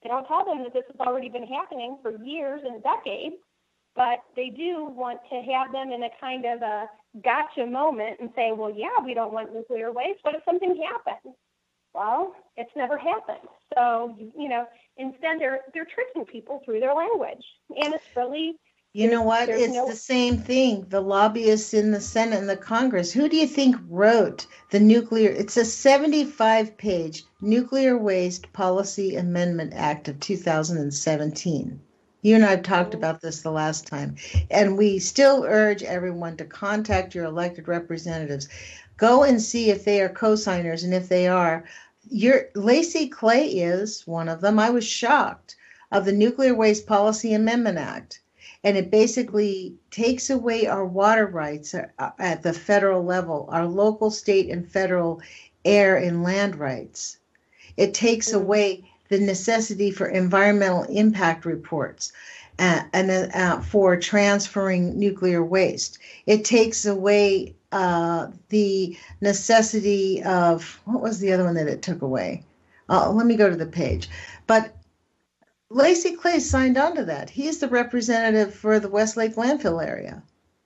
They don't tell them that this has already been happening for years and decades, but they do want to have them in a kind of a gotcha moment and say, well, yeah, we don't want nuclear waste. What if something happens? Well, it's never happened. So, instead they're tricking people through their language. And it's really... You know what? It's the same thing. The lobbyists in the Senate and the Congress. Who do you think wrote the nuclear? It's a 75-page Nuclear Waste Policy Amendment Act of 2017. You and I have talked about this the last time. And we still urge everyone to contact your elected representatives. Go and see if they are co-signers. And if they are, Lacey Clay is one of them. I was shocked of the Nuclear Waste Policy Amendment Act. And it basically takes away our water rights at the federal level, our local, state, and federal air and land rights. It takes away the necessity for environmental impact reports and for transferring nuclear waste. It takes away the necessity of, what was the other one that it took away? Let me go to the page. But Lacey Clay signed on to that. He's the representative for the Westlake landfill area.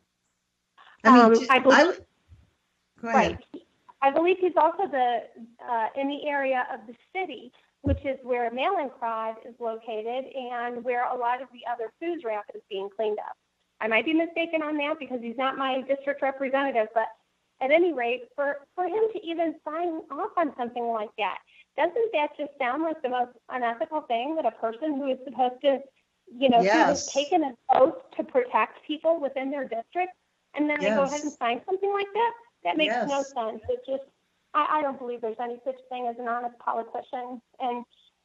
Go ahead. Right. I believe he's also in the area of the city, which is where Mallinckrodt is located and where a lot of the other food ramp is being cleaned up. I might be mistaken on that because he's not my district representative, but at any rate, for him to even sign off on something like that, doesn't that just sound like the most unethical thing that a person who is supposed to, who has taken an oath to protect people within their district, and then they go ahead and sign something like that? That makes no sense. It just, I don't believe there's any such thing as an honest politician. And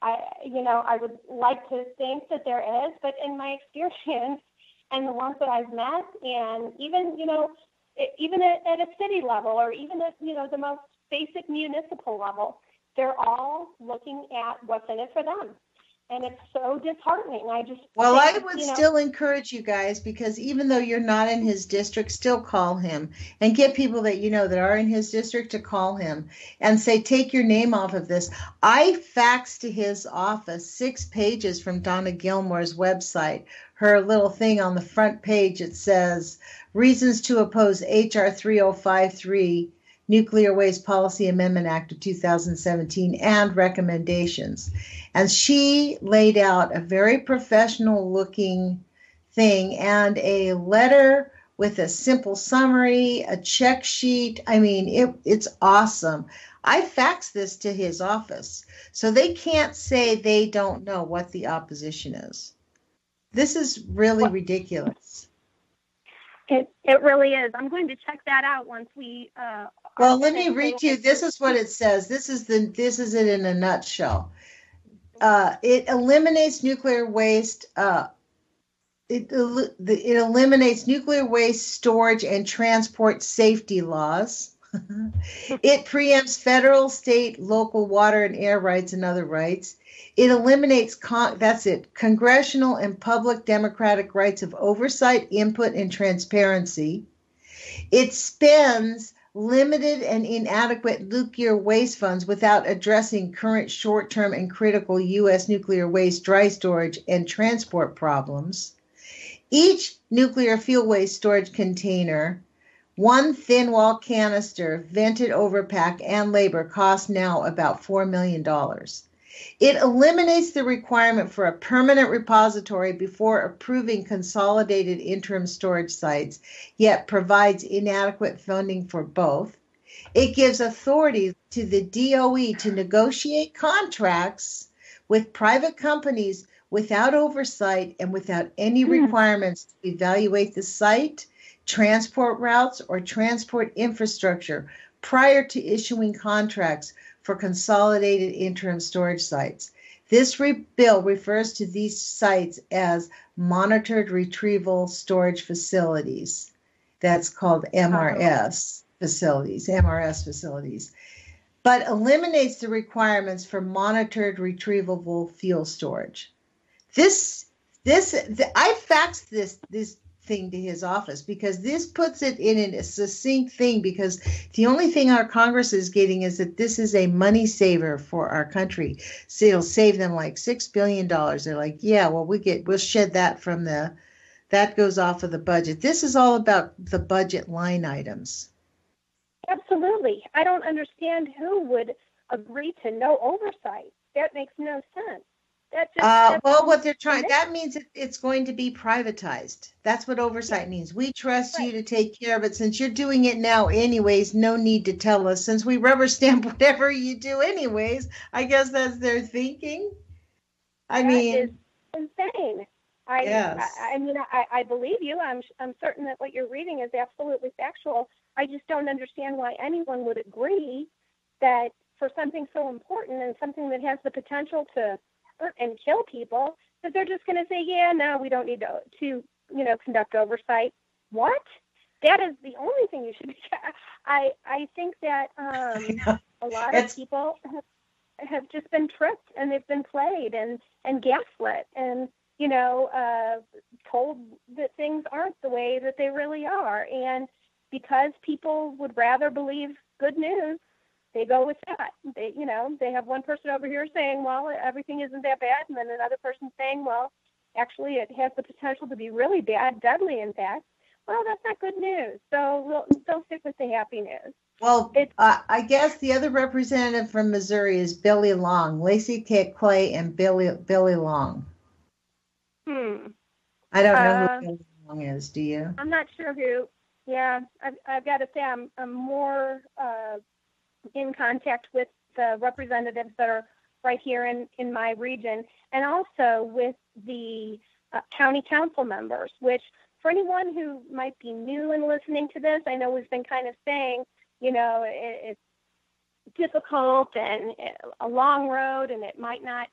I would like to think that there is, but in my experience and the ones that I've met, and even, even at a city level or even at, the most basic municipal level, they're all looking at what's in it for them. And it's so disheartening. I would still encourage you guys, because even though you're not in his district, still call him and get people that that are in his district to call him and say, take your name off of this. I faxed to his office 6 pages from Donna Gilmore's website, her little thing on the front page. It says, reasons to oppose H.R. 3053, Nuclear Waste Policy Amendment Act of 2017, and recommendations. And she laid out a very professional looking thing and a letter with a simple summary, a check sheet. I mean, it's awesome. I faxed this to his office, so they can't say they don't know what the opposition is. This is really ridiculous. It really is. I'm going to check that out once we. Well, let me read to you. This is what it says. This is it in a nutshell. It eliminates nuclear waste. It eliminates nuclear waste storage and transport safety laws. It preempts federal, state, local water and air rights and other rights. It eliminates, congressional and public democratic rights of oversight, input, and transparency. It spends limited and inadequate nuclear waste funds without addressing current short-term and critical U.S. nuclear waste dry storage and transport problems. Each nuclear fuel waste storage container, one thin wall canister, vented overpack, and labor costs now about $4 million. It eliminates the requirement for a permanent repository before approving consolidated interim storage sites, yet provides inadequate funding for both. It gives authority to the DOE to negotiate contracts with private companies without oversight and without any requirements to evaluate the site, transport routes, or transport infrastructure prior to issuing contracts for consolidated interim storage sites. This bill refers to these sites as monitored retrieval storage facilities. That's called MRS facilities, but eliminates the requirements for monitored retrievable fuel storage. I faxed this thing to his office, because this puts it in a succinct thing, because the only thing our Congress is getting is that this is a money saver for our country. So it'll save them like $6 billion. They're like, yeah, well, we'll shed that from that goes off of the budget. This is all about the budget line items. Absolutely. I don't understand who would agree to no oversight. That makes no sense. What they're trying, that means it's going to be privatized. That's what oversight means. We trust you to take care of it. Since you're doing it now anyways, no need to tell us. Since we rubber stamp whatever you do anyways, I guess that's their thinking. That is insane. Yes. I believe you. I'm certain that what you're reading is absolutely factual. I just don't understand why anyone would agree that for something so important and something that has the potential to hurt and kill people, that they're just going to say, yeah, no, we don't need to conduct oversight. What? That is the only thing you should be. I think that a lot of people have just been tricked, and they've been played and gaslit and told that things aren't the way that they really are. And because people would rather believe good news, they go with that. They have one person over here saying, well, everything isn't that bad. And then another person saying, well, actually, it has the potential to be really bad, deadly, in fact. Well, that's not good news. So they'll stick with the happy news. Well, I guess the other representative from Missouri is Billy Long, Lacey Clay and Billy Long. I don't know who Billy Long is. Do you? I'm not sure who. Yeah, I've got to say I'm more in contact with the representatives that are right here in my region, and also with the county council members, which for anyone who might be new and listening to this, I know we've been kind of saying, it's difficult and a long road, and it might not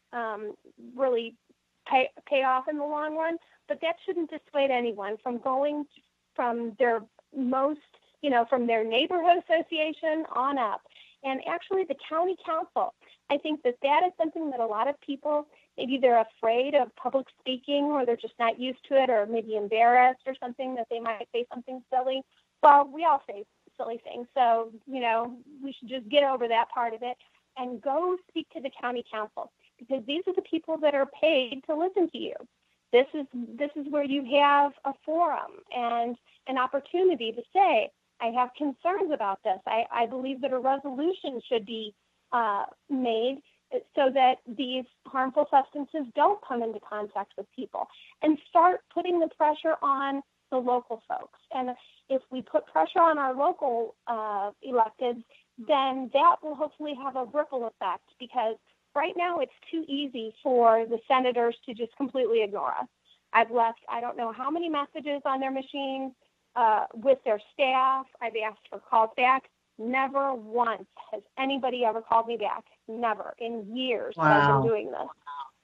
really pay off in the long run, but that shouldn't dissuade anyone from going from their most, from their neighborhood association on up. And actually the county council, I think that is something that a lot of people, maybe they're afraid of public speaking, or they're just not used to it, or maybe embarrassed or something, that they might say something silly. Well, we all say silly things. So, we should just get over that part of it and go speak to the county council, because these are the people that are paid to listen to you. This is where you have a forum and an opportunity to say, I have concerns about this. I believe that a resolution should be made so that these harmful substances don't come into contact with people, and start putting the pressure on the local folks. And if we put pressure on our local electeds, then that will hopefully have a ripple effect, because right now it's too easy for the senators to just completely ignore us. I've left, I don't know how many messages on their machines with their staff. I've asked for calls back. Never once has anybody ever called me back. Never in years that I've been doing this.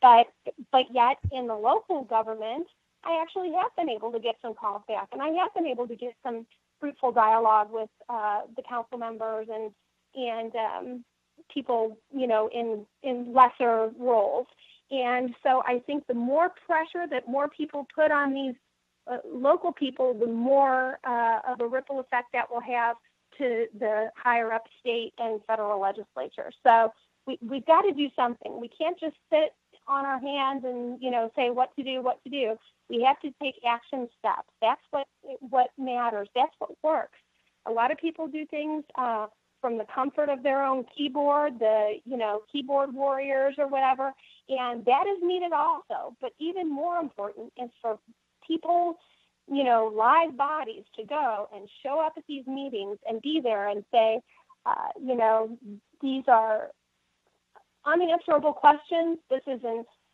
But yet in the local government, I actually have been able to get some calls back, and I have been able to get some fruitful dialogue with the council members and people, in lesser roles. And so I think the more pressure that more people put on these local people, the more of a ripple effect that will have to the higher up state and federal legislature. So we've got to do something. We can't just sit on our hands and, say what to do. We have to take action steps. That's what matters. That's what works. A lot of people do things from the comfort of their own keyboard, the, keyboard warriors or whatever, and that is needed also. But even more important is for people, live bodies to go and show up at these meetings and be there and say, these are unanswerable questions. This is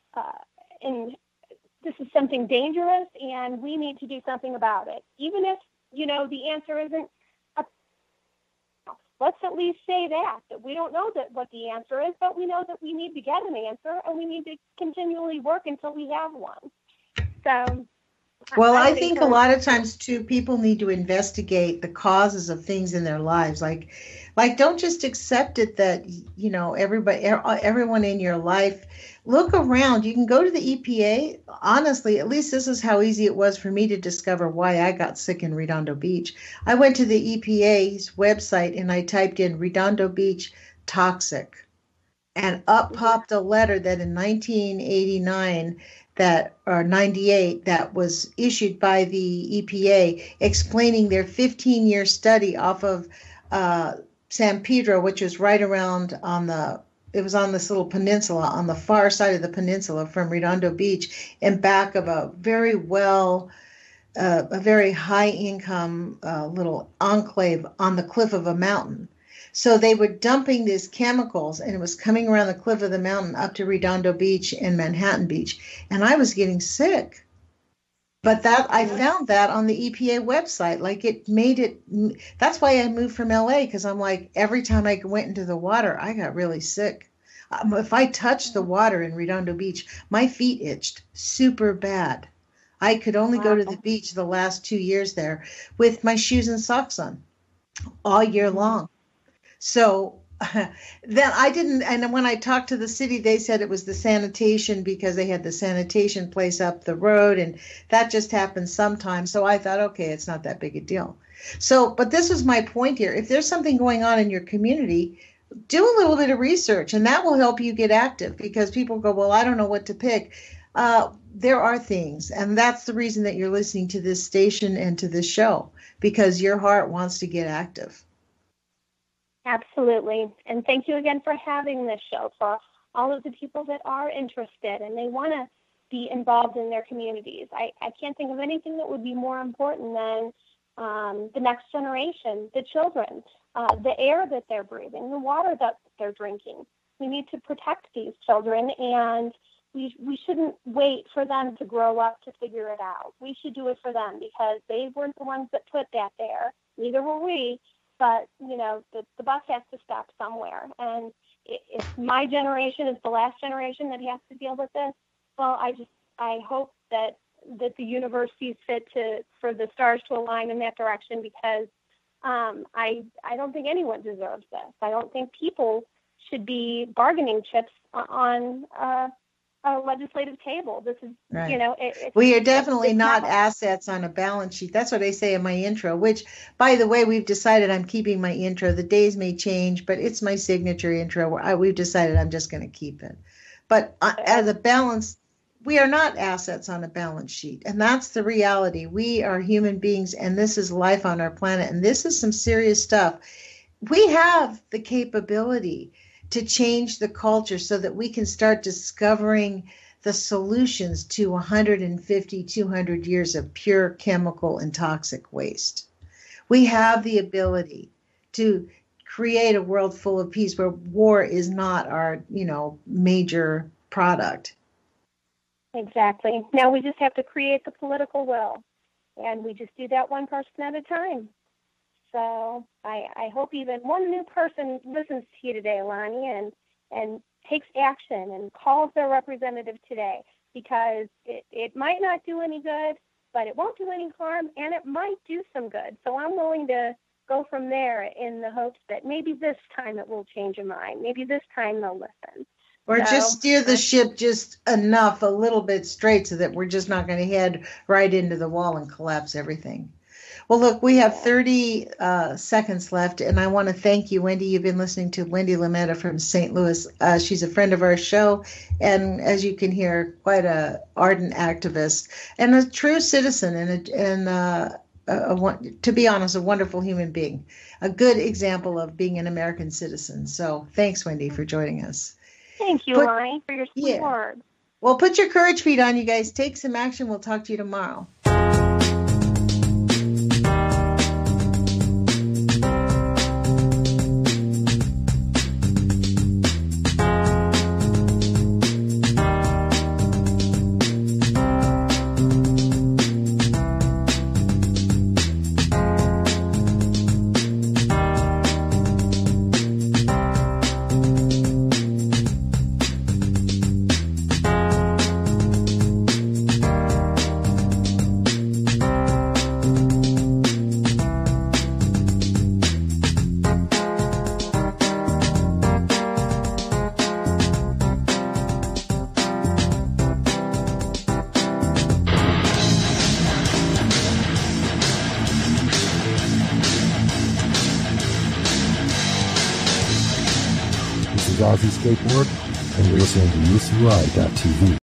this is something dangerous, and we need to do something about it. Even if, the answer isn't, let's at least say that we don't know what the answer is, but we know that we need to get an answer, and we need to continually work until we have one. So Well, I I would think a encourage lot of people. times too, people need to investigate the causes of things in their lives. Like don't just accept it that everybody, everyone in your life. Look around. You can go to the EPA. Honestly, at least this is how easy it was for me to discover why I got sick in Redondo Beach. I went to the EPA's website and I typed in Redondo Beach toxic, and up Mhm. popped a letter that in 1989 that or 98 that was issued by the EPA explaining their 15-year study off of uh, San Pedro, which is right around on the it was on this little peninsula on the far side of the peninsula from Redondo Beach and back of a very high income little enclave on the cliff of a mountain. So they were dumping these chemicals and it was coming around the cliff of the mountain up to Redondo Beach and Manhattan Beach. And I was getting sick. But that I Mhm. found that on the EPA website. Like it made it, that's why I moved from LA because I'm like, every time I went into the water, I got really sick. If I touched the water in Redondo Beach, my feet itched super bad. I could only go to the Wow. beach the last 2 years there with my shoes and socks on all year Mhm. long. So then I didn't, and when I talked to the city, they said it was the sanitation because they had the sanitation place up the road, and that just happens sometimes. So I thought, okay, it's not that big a deal. So, but this was my point here. If there's something going on in your community, do a little bit of research, and that will help you get active because people go, well, I don't know what to pick. There are things, and that's the reason that you're listening to this station and to this show because your heart wants to get active. Absolutely. And thank you again for having this show for all of the people that are interested and they want to be involved in their communities. I can't think of anything that would be more important than the next generation, the children, the air that they're breathing, the water that they're drinking. We need to protect these children, and we shouldn't wait for them to grow up to figure it out. We should do it for them because they weren't the ones that put that there. Neither were we. But, the buck has to stop somewhere. And if my generation is the last generation that has to deal with this, well, I hope that the universe sees fit for the stars to align in that direction because I don't think anyone deserves this. I don't think people should be bargaining chips on a legislative table. This is, Right. it's We are definitely it's not not. assets on a balance sheet. That's what I say in my intro, which, by the way, we've decided I'm keeping my intro. The days may change, but it's my signature intro. We've decided I'm just going to keep it. But as a balance, we are not assets on a balance sheet. And that's the reality. We are human beings, and this is life on our planet. And this is some serious stuff. We have the capability to change the culture so that we can start discovering the solutions to 150, 200 years of pure chemical and toxic waste. We have the ability to create a world full of peace where war is not our, major product. Exactly. Now we just have to create the political will, and we just do that one person at a time. So I hope even one new person listens to you today, Lonnie, and takes action and calls their representative today because it might not do any good, but it won't do any harm, and it might do some good. So I'm willing to go from there in the hopes that maybe this time it will change your mind. Maybe this time they'll listen. Or just So steer the ship just enough, a little bit straight, so that we're just not going to head right into the wall and collapse everything. Well, look, we have yeah. 30 seconds left, and I want to thank you, Wendy. You've been listening to Wendy Lametta from St. Louis. She's a friend of our show, and as you can hear, quite a ardent activist and a true citizen, to be honest, a wonderful human being, a good example of being an American citizen. So, thanks, Wendy, for joining us. Thank you, Put Lonnie, for your sweet yeah. words. Well, put your courage feet on, you guys. Take some action. We'll talk to you tomorrow. is Ozzy Skateboard, and you're listening to UCY.tv.